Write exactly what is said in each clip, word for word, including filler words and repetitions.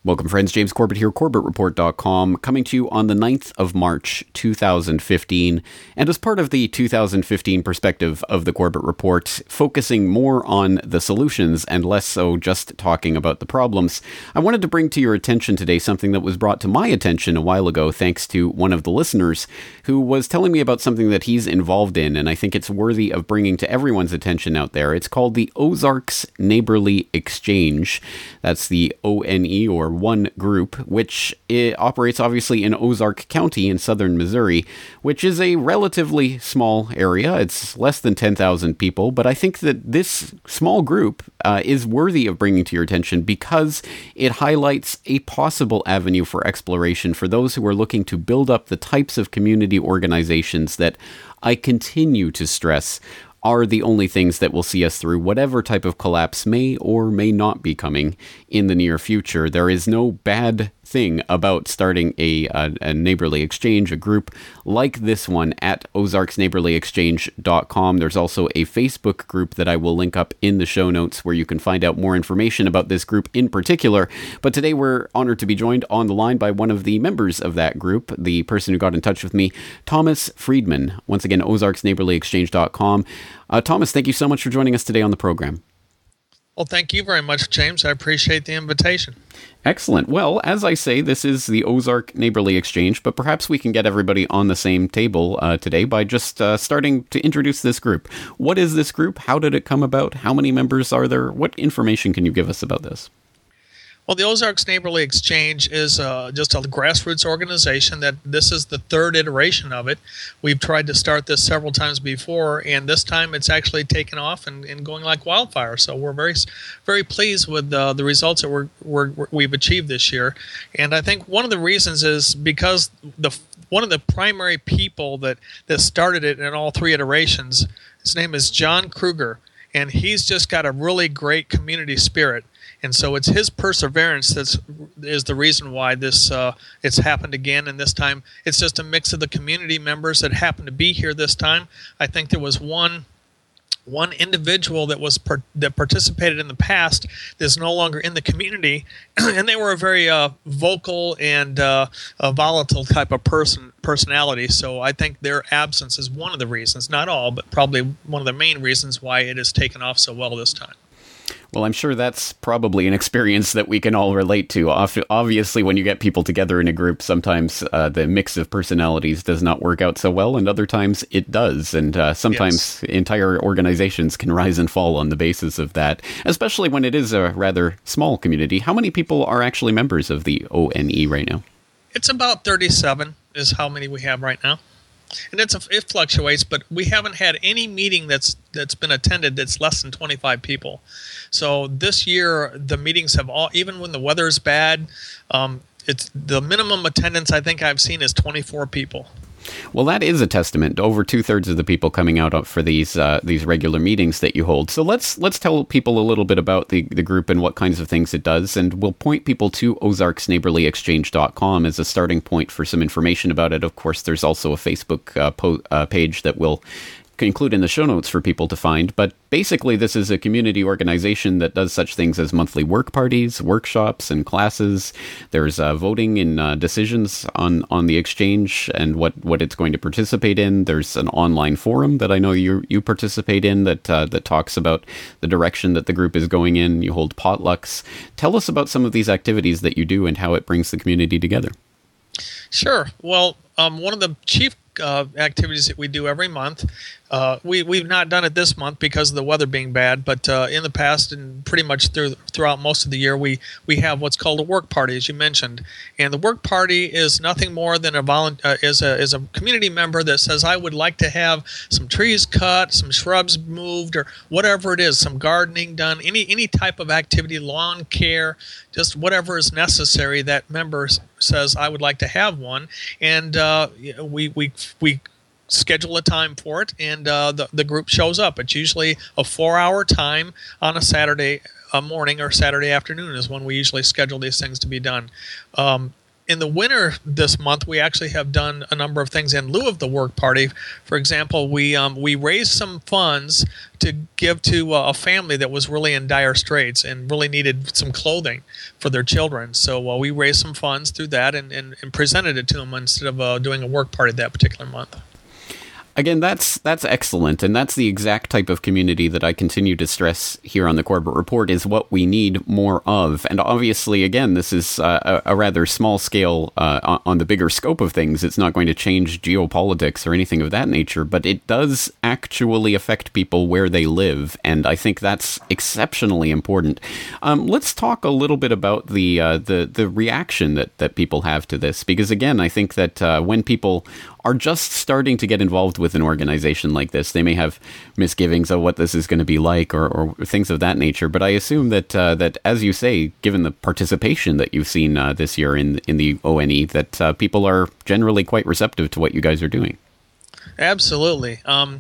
Welcome, friends. James Corbett here, Corbett Report dot com, coming to you on the ninth of March, two thousand fifteen. And as part of the two thousand fifteen perspective of the Corbett Report, focusing more on the solutions and less so just talking about the problems, I wanted to bring to your attention today something that was brought to my attention a while ago thanks to one of the listeners who was telling me about something that he's involved in, and I think it's worthy of bringing to everyone's attention out there. It's called the Ozarks Neighborly Exchange. That's the O N E, or One Group, which it operates obviously in Ozark County in southern Missouri, which is a relatively small area. It's less than ten thousand people, but I think that this small group uh, is worthy of bringing to your attention because it highlights a possible avenue for exploration for those who are looking to build up the types of community organizations that I continue to stress are the only things that will see us through whatever type of collapse may or may not be coming in the near future. There is no bad thing about starting a, a, a neighborly exchange, a group like this one at ozarks neighborly exchange dot com. There's also a Facebook group that I will link up in the show notes where you can find out more information about this group in particular. But today we're honored to be joined on the line by one of the members of that group, the person who got in touch with me, Thomas Friedman. Once again, ozarks neighborly exchange dot com. Uh, Thomas, thank you so much for joining us today on the program. Well, thank you very much, James. I appreciate the invitation. Excellent. Well, as I say, this is the Ozark Neighborly Exchange, but perhaps we can get everybody on the same table uh, today by just uh, starting to introduce this group. What is this group? How did it come about? How many members are there? What information can you give us about this? Well, the Ozarks Neighborly Exchange is uh, just a grassroots organization that this is the third iteration of it. We've tried to start this several times before, and this time it's actually taken off and, and going like wildfire. So we're very, very pleased with uh, the results that we're, we're, we've achieved this year. And I think one of the reasons is because the one of the primary people that, that started it in all three iterations, his name is John Kruger, and he's just got a really great community spirit. And so it's his perseverance that's is the reason why this uh, it's happened again. And this time it's just a mix of the community members that happened to be here this time. I think there was one one individual that was per, that participated in the past that's no longer in the community, and they were a very uh, vocal and uh, a volatile type of person personality. So I think their absence is one of the reasons, not all, but probably one of the main reasons why it has taken off so well this time. Well, I'm sure that's probably an experience that we can all relate to. Obviously, when you get people together in a group, sometimes uh, the mix of personalities does not work out so well, and other times it does. And uh, sometimes yes. entire organizations can rise and fall on the basis of that, especially when it is a rather small community. How many people are actually members of the O N E right now? It's about thirty-seven is how many we have right now. And it's a, it fluctuates, but we haven't had any meeting that's that's been attended that's less than twenty-five people. So this year, the meetings have all, even when the weather's bad, um, it's the minimum attendance I think I've seen is twenty-four people. Well, that is a testament. Over two thirds of the people coming out for these uh, these regular meetings that you hold. So let's let's tell people a little bit about the, the group and what kinds of things it does, and we'll point people to ozarks neighborly exchange dot com as a starting point for some information about it. Of course, there's also a Facebook uh, po- uh, page that will include in the show notes for people to find. But basically, this is a community organization that does such things as monthly work parties, workshops, and classes. There's uh, voting in uh, decisions on, on the exchange and what, what it's going to participate in. There's an online forum that I know you you participate in that uh, that talks about the direction that the group is going in. You hold potlucks. Tell us about some of these activities that you do and how it brings the community together. Sure. Well, um, one of the chief uh, activities that we do every month, uh, we, we've not done it this month because of the weather being bad, but uh, in the past and pretty much through, throughout most of the year, we, we have what's called a work party, as you mentioned. And the work party is nothing more than a, volu- uh, is a, is a community member that says, I would like to have some trees cut, some shrubs moved, or whatever it is, some gardening done, any, any type of activity, lawn care, just whatever is necessary. That member says, I would like to have one. And uh, we, we, we schedule a time for it, and uh, the, the group shows up. It's usually a four-hour time on a Saturday a morning or Saturday afternoon is when we usually schedule these things to be done. Um, in the winter this month, we actually have done a number of things in lieu of the work party. For example, we um, we raised some funds to give to uh, a family that was really in dire straits and really needed some clothing for their children. So uh, we raised some funds through that and, and, and presented it to them instead of uh, doing a work party that particular month. Again, that's that's excellent, and that's the exact type of community that I continue to stress here on the Corbett Report is what we need more of. And obviously, again, this is uh, a, a rather small scale uh, on the bigger scope of things. It's not going to change geopolitics or anything of that nature, but it does actually affect people where they live, and I think that's exceptionally important. Um, let's talk a little bit about the uh, the the reaction that, that people have to this, because again, I think that uh, when people are just starting to get involved with an organization like this, they may have misgivings of what this is going to be like or, or things of that nature. But I assume that, uh, that as you say, given the participation that you've seen uh, this year in in the O N E, that uh, people are generally quite receptive to what you guys are doing. Absolutely. Um,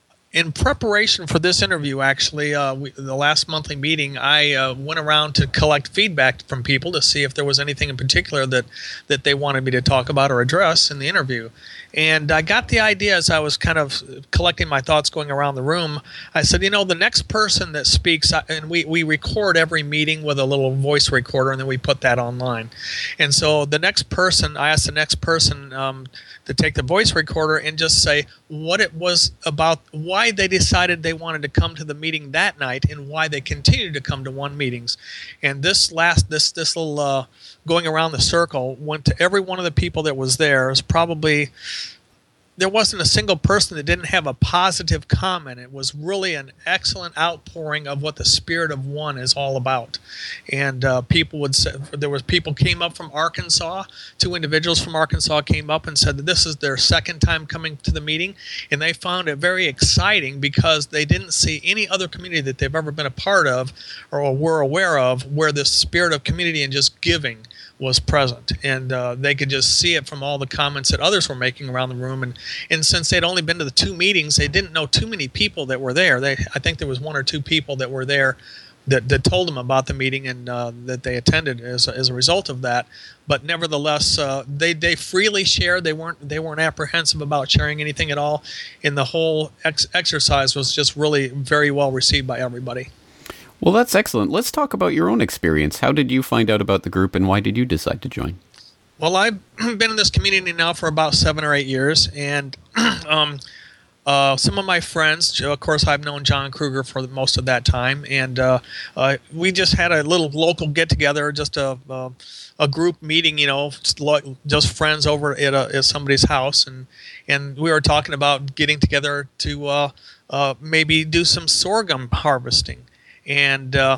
in preparation for this interview, actually, uh, we, the last monthly meeting, I uh, went around to collect feedback from people to see if there was anything in particular that, that they wanted me to talk about or address in the interview. And I got the idea as I was kind of collecting my thoughts going around the room. I said, you know, the next person that speaks, and we, we record every meeting with a little voice recorder, and then we put that online. And so the next person, I asked the next person um, to take the voice recorder and just say what it was about, why they decided they wanted to come to the meeting that night, and why they continued to come to one meetings. And this last, this this little uh, going around the circle went to every one of the people that was there. It was probably, there wasn't a single person that didn't have a positive comment. It was really an excellent outpouring of what the spirit of one is all about. And uh, people would say, there was people came up from Arkansas, two individuals from Arkansas came up and said that this is their second time coming to the meeting, and they found it very exciting because they didn't see any other community that they've ever been a part of or were aware of where the spirit of community and just giving was present, and uh, they could just see it from all the comments that others were making around the room. And, and since they'd only been to the two meetings, they didn't know too many people that were there. They, I think there was one or two people that were there that, that told them about the meeting and uh, that they attended as a, as a result of that. But nevertheless, uh, they they freely shared. They weren't they weren't apprehensive about sharing anything at all. And the whole ex- exercise was just really very well received by everybody. Well, that's excellent. Let's talk about your own experience. How did you find out about the group, and why did you decide to join? Well, I've been in this community now for about seven or eight years, and um, uh, some of my friends, of course, I've known John Kruger for most of that time, and uh, uh, we just had a little local get-together, just a, uh, a group meeting, you know, just, just friends over at, a, at somebody's house, and, and we were talking about getting together to uh, uh, maybe do some sorghum harvesting. And uh,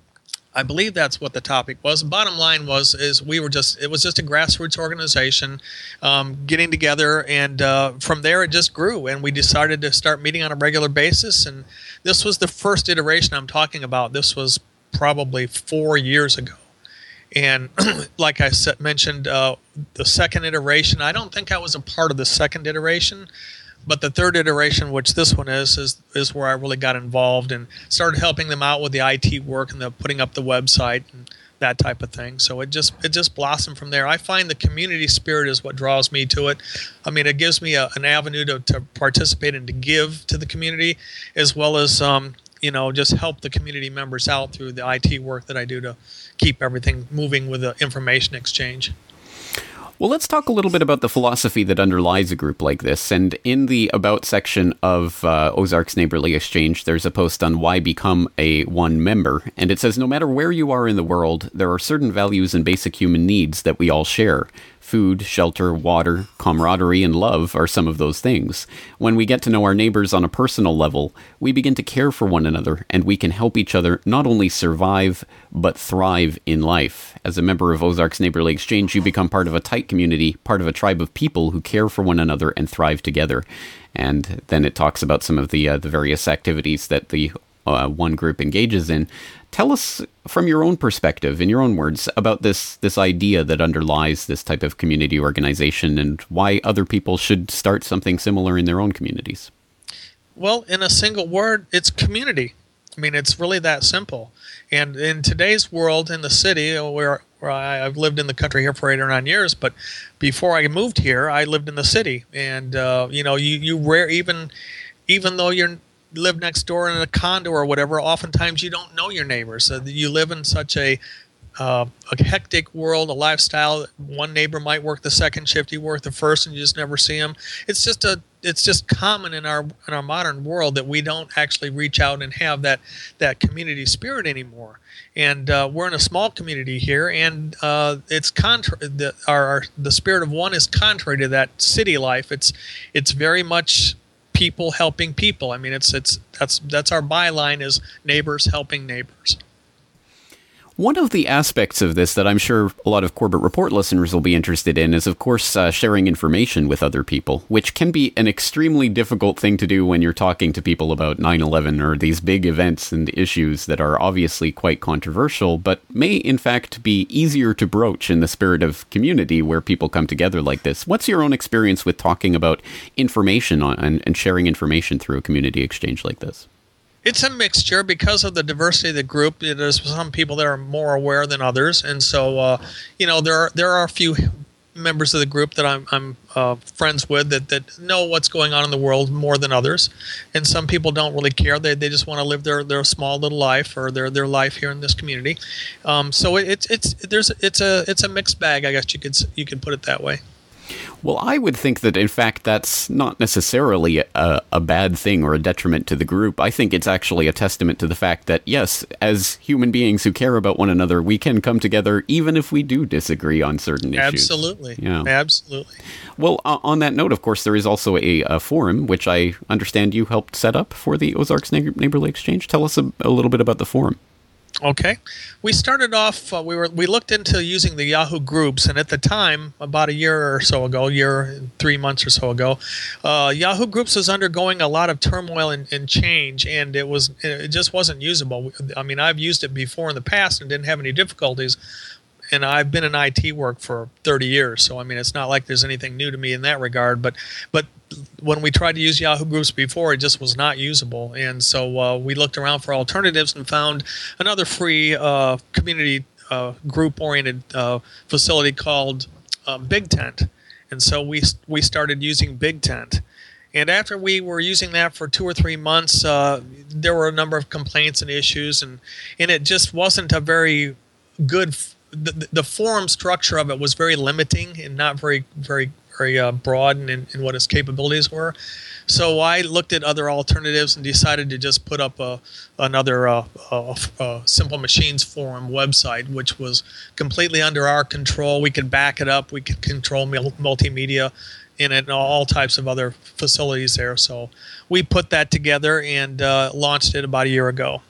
I believe that's what the topic was. Bottom line was, is we were just, it was just a grassroots organization um, getting together, and uh, from there it just grew, and we decided to start meeting on a regular basis. And this was the first iteration I'm talking about. This was probably four years ago. And like I said, mentioned, uh, the second iteration, I don't think I was a part of the second iteration. But the third iteration, which this one is, is is where I really got involved and started helping them out with the I T work and the putting up the website and that type of thing. So it just it just blossomed from there. I find the community spirit is what draws me to it. I mean, it gives me a, an avenue to, to participate and to give to the community, as well as um, you know, just help the community members out through the I T work that I do to keep everything moving with the information exchange. Well, let's talk a little bit about the philosophy that underlies a group like this. And in the About section of uh, Ozarks Neighborly Exchange, there's a post on why become a one member. And it says, no matter where you are in the world, there are certain values and basic human needs that we all share. Food, shelter, water, camaraderie, and love are some of those things. When we get to know our neighbors on a personal level, we begin to care for one another, and we can help each other not only survive, but thrive in life. As a member of Ozarks Neighborly Exchange, you become part of a tight community, part of a tribe of people who care for one another and thrive together. And then it talks about some of the uh, the various activities that the uh, one group engages in. Tell us from your own perspective, in your own words, about this this idea that underlies this type of community organization and why other people should start something similar in their own communities. Well, in a single word, it's community. I mean, it's really that simple. And in today's world, in the city, where where I, I've lived in the country here for eight or nine years, but before I moved here, I lived in the city, and uh, you know, you you rare even even though you're live next door in a condo or whatever, oftentimes you don't know your neighbors. Uh, you live in such a uh, a hectic world, a lifestyle. One neighbor might work the second shift, you work the first, and you just never see them. It's just a it's just common in our in our modern world that we don't actually reach out and have that that community spirit anymore. And uh, we're in a small community here, and uh, it's contra- the our, our the spirit of one is contrary to that city life. It's it's very much people helping people. I mean, it's it's that's that's our byline is neighbors helping neighbors. One of the aspects of this that I'm sure a lot of Corbett Report listeners will be interested in is, of course, uh, sharing information with other people, which can be an extremely difficult thing to do when you're talking to people about nine eleven or these big events and issues that are obviously quite controversial, but may in fact be easier to broach in the spirit of community where people come together like this. What's your own experience with talking about information on, and, and sharing information through a community exchange like this? It's a mixture because of the diversity of the group. There's some people that are more aware than others, and so uh, you know there are there are a few members of the group that I'm I'm uh, friends with that, that know what's going on in the world more than others, and some people don't really care. They they just want to live their, their small little life or their, their life here in this community. Um, so it, it's it's there's it's a it's a mixed bag, I guess you could you could put it that way. Well, I would think that, in fact, that's not necessarily a, a bad thing or a detriment to the group. I think it's actually a testament to the fact that, yes, as human beings who care about one another, we can come together even if we do disagree on certain issues. Absolutely. Yeah. Absolutely. Well, uh, on that note, of course, there is also a, a forum, which I understand you helped set up for the Ozarks Neighborly Exchange. Tell us a, a little bit about the forum. Okay, we started off. Uh, we were we looked into using the Yahoo groups, and at the time, about a year or so ago, year three months or so ago, uh, Yahoo groups was undergoing a lot of turmoil and, and change, and it was it just wasn't usable. I mean, I've used it before in the past and didn't have any difficulties. And I've been in I T work for thirty years, so I mean, it's not like there's anything new to me in that regard. But but when we tried to use Yahoo groups before, it just was not usable. And so uh, we looked around for alternatives and found another free uh, community uh, group-oriented uh, facility called uh, Big Tent. And so we we started using Big Tent. And after we were using that for two or three months, uh, there were a number of complaints and issues, and, and it just wasn't a very good f- The, the forum structure of it was very limiting and not very, very, very uh, broad in, in what its capabilities were. So I looked at other alternatives and decided to just put up a, another uh, a, a Simple Machines forum website, which was completely under our control. We could back it up. We could control multimedia in it and all types of other facilities there. So we put that together and uh, launched it about a year ago.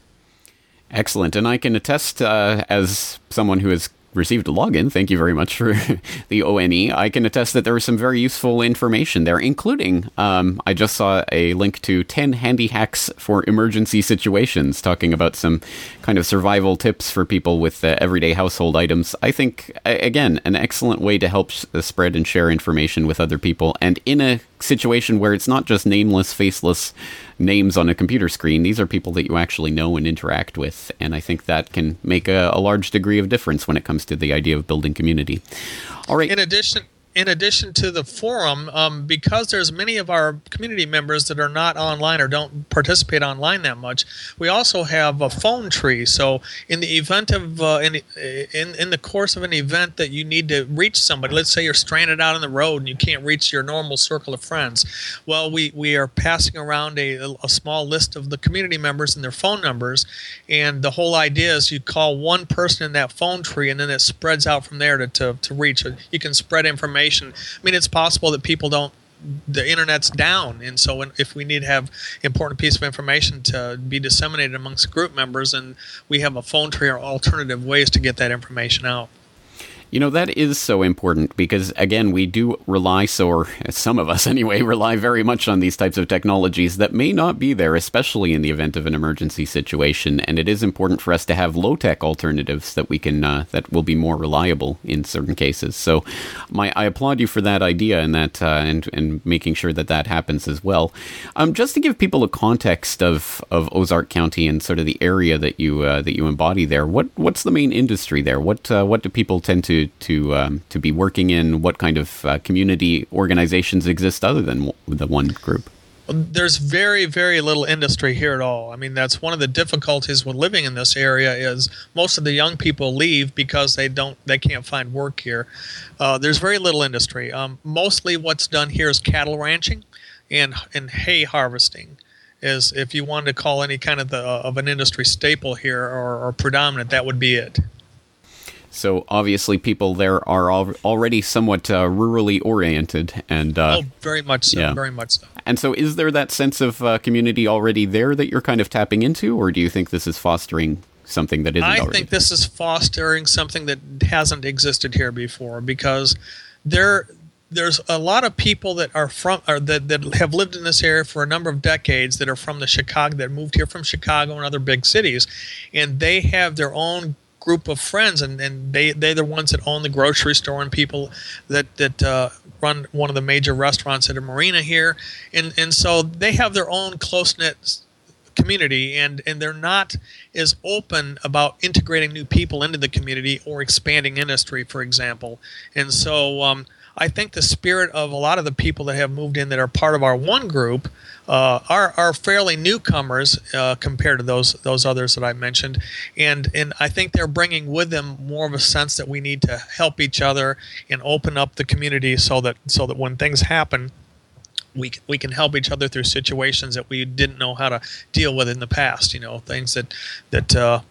Excellent. And I can attest, uh, as someone who has received a login, thank you very much for the O N E, I can attest that there was some very useful information there, including, um, I just saw a link to ten handy hacks for emergency situations, talking about some kind of survival tips for people with uh, everyday household items. I think, again, an excellent way to help sh- spread and share information with other people, and in a situation where it's not just nameless, faceless names on a computer screen. These are people that you actually know and interact with, and I think that can make a, a large degree of difference when it comes to the idea of building community. All right. In addition, in addition to the forum, um, because there's many of our community members that are not online or don't participate online that much, we also have a phone tree. So in the event of uh, in, in in the course of an event that you need to reach somebody, let's say you're stranded out on the road and you can't reach your normal circle of friends, well, we, we are passing around a, a small list of the community members and their phone numbers, and the whole idea is you call one person in that phone tree and then it spreads out from there to, to, to reach. You can spread information. I mean, it's possible that people don't, the internet's down, and so when, if we need to have important piece of information to be disseminated amongst group members, and we have a phone tree or alternative ways to get that information out. You know, that is so important because, again, we do rely, so, or some of us anyway, rely very much on these types of technologies that may not be there, especially in the event of an emergency situation. And it is important for us to have low-tech alternatives that we can, uh, that will be more reliable in certain cases. So my, I applaud you for that idea and that, uh, and, and making sure that that happens as well. Um, just to give people a context of, of Ozark County and sort of the area that you, uh, that you embody there, what, what's the main industry there? What, uh, what do people tend to to um, to be working in? What kind of uh, community organizations exist other than w- the one group? There's very, very little industry here at all. I mean, that's one of the difficulties with living in this area is most of the young people leave because they don't, they can't find work here. Uh, there's very little industry. Um, mostly what's done here is cattle ranching and and hay harvesting. Is if you wanted to call any kind of the of an industry staple here or, or predominant, that would be it. So obviously people there are al- already somewhat uh, rurally oriented. and uh, Oh, very much so, yeah. very much so. And so is there that sense of uh, community already there that you're kind of tapping into, or do you think this is fostering something that isn't I already? think this is fostering something that hasn't existed here before because there there's a lot of people that are from or that, that have lived in this area for a number of decades that are from the Chicago, that moved here from Chicago and other big cities, and they have their own group of friends, and, and they, they're the ones that own the grocery store and people that, that uh, run one of the major restaurants at a marina here. And, and so they have their own close-knit community, and, and they're not as open about integrating new people into the community or expanding industry, for example. And so um, I think the spirit of a lot of the people that have moved in that are part of our one group uh, are are fairly newcomers uh, compared to those those others that I mentioned, and and I think they're bringing with them more of a sense that we need to help each other and open up the community so that so that when things happen, we we can help each other through situations that we didn't know how to deal with in the past. You know, things that that uh,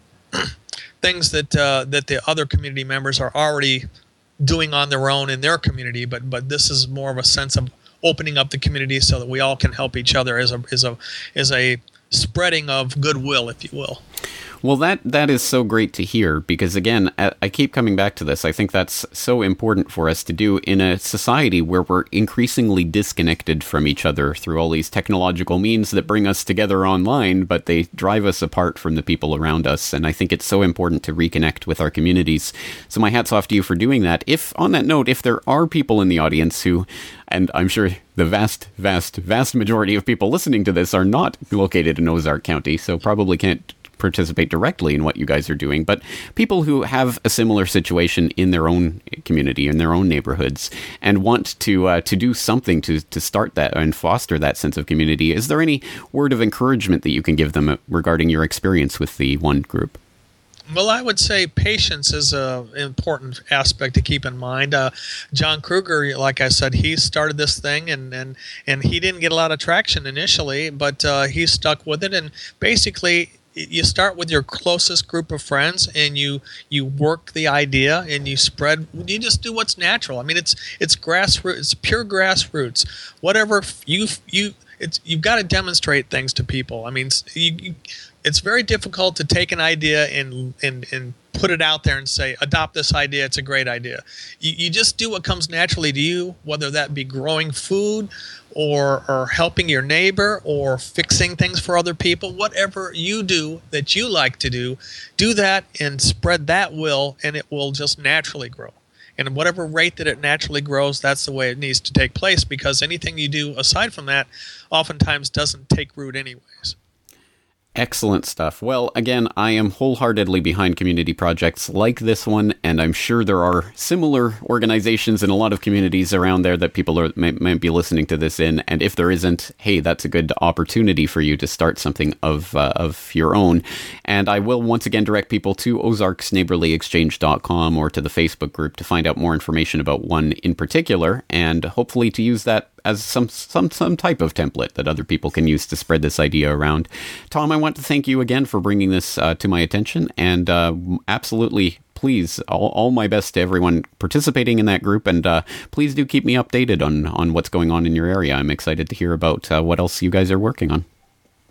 things that uh, that the other community members are already doing on their own in their community, but but this is more of a sense of opening up the community so that we all can help each other as a as a as a spreading of goodwill, if you will. Well, that that is so great to hear because, again, I, I keep coming back to this. I think that's so important for us to do in a society where we're increasingly disconnected from each other through all these technological means that bring us together online, but they drive us apart from the people around us. And I think it's so important to reconnect with our communities. So my hat's off to you for doing that. If, on that note, if there are people in the audience who, and I'm sure the vast, vast, vast majority of people listening to this are not located in Ozark County, so probably can't participate directly in what you guys are doing, but people who have a similar situation in their own community, in their own neighborhoods, and want to uh, to do something to to start that and foster that sense of community, is there any word of encouragement that you can give them regarding your experience with the one group? Well, I would say patience is an important aspect to keep in mind. Uh, John Kruger, like I said, he started this thing, and, and, and he didn't get a lot of traction initially, but uh, he stuck with it. And basically, you start with your closest group of friends, and you you work the idea, and you spread. You just do what's natural. I mean, it's it's grassroots, it's pure grassroots. Whatever you you it's you've got to demonstrate things to people. I mean, you, you, it's very difficult to take an idea and and and put it out there and say, adopt this idea. It's a great idea. You you just do what comes naturally to you, whether that be growing food, or or helping your neighbor, or fixing things for other people. Whatever you do that you like to do, do that and spread that will, and it will just naturally grow. And at whatever rate that it naturally grows, that's the way it needs to take place, because anything you do aside from that oftentimes doesn't take root anyways. Excellent stuff. Well, again, I am wholeheartedly behind community projects like this one, and I'm sure there are similar organizations in a lot of communities around there that people are, may, might be listening to this in. And if there isn't, hey, that's a good opportunity for you to start something of uh, of your own. And I will once again direct people to ozarks neighborly exchange dot com or to the Facebook group to find out more information about one in particular, and hopefully to use that as some some some type of template that other people can use to spread this idea around. Tom, I want to thank you again for bringing this uh, to my attention, and uh, absolutely, please, all, all my best to everyone participating in that group, and uh, please do keep me updated on, on what's going on in your area. I'm excited to hear about uh, what else you guys are working on.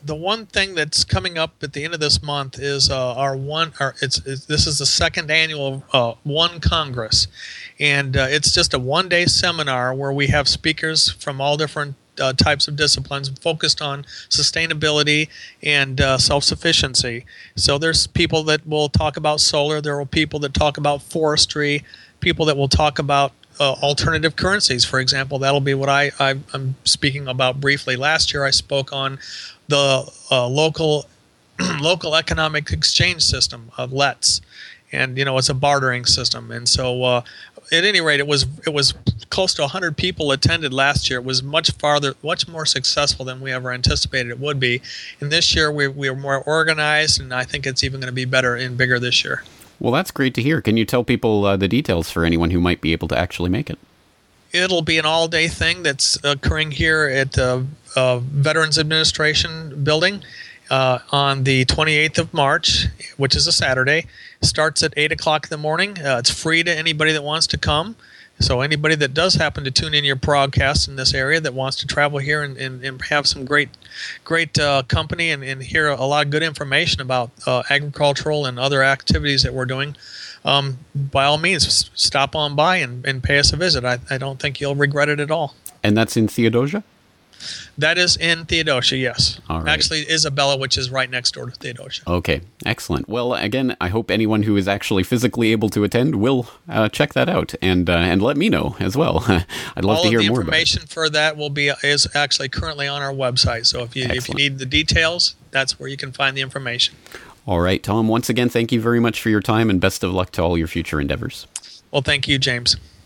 the one thing that's coming up at the end of this month is uh, our one. Our, it's, it's this is the second annual uh, One Congress, and uh, it's just a one-day seminar where we have speakers from all different uh, types of disciplines focused on sustainability and uh, self-sufficiency. So there's people that will talk about solar. There are people that talk about forestry. People that will talk about Uh, alternative currencies, for example. That'll be what I, I, I'm speaking about briefly. Last year I spoke on the uh, local local economic exchange system of L E T S, and you know it's a bartering system. And so, uh, at any rate, it was it was close to one hundred people attended last year. It was much farther, much more successful than we ever anticipated it would be. And this year we we are more organized, and I think it's even going to be better and bigger this year. Well, that's great to hear. Can you tell people uh, the details for anyone who might be able to actually make it? It'll be an all-day thing that's occurring here at the uh, Veterans Administration building uh, on the twenty-eighth of March, which is a Saturday. Starts at eight o'clock in the morning. Uh, it's free to anybody that wants to come. So anybody that does happen to tune in your broadcast in this area that wants to travel here and, and, and have some great great uh, company and, and hear a lot of good information about uh, agricultural and other activities that we're doing, um, by all means, stop on by and, and pay us a visit. I, I don't think you'll regret it at all. And that's in Theodosia? That is in Theodosia, yes. All right. Actually, Isabella, which is right next door to Theodosia. Okay, excellent. Well, again, I hope anyone who is actually physically able to attend will uh, check that out and uh, and let me know as well. I'd love All to hear of the more about it. information for that will be is actually currently on our website. So if you Excellent. if you need the details, that's where you can find the information. All right, Tom, once again, thank you very much for your time and best of luck to all your future endeavors. Well, thank you, James.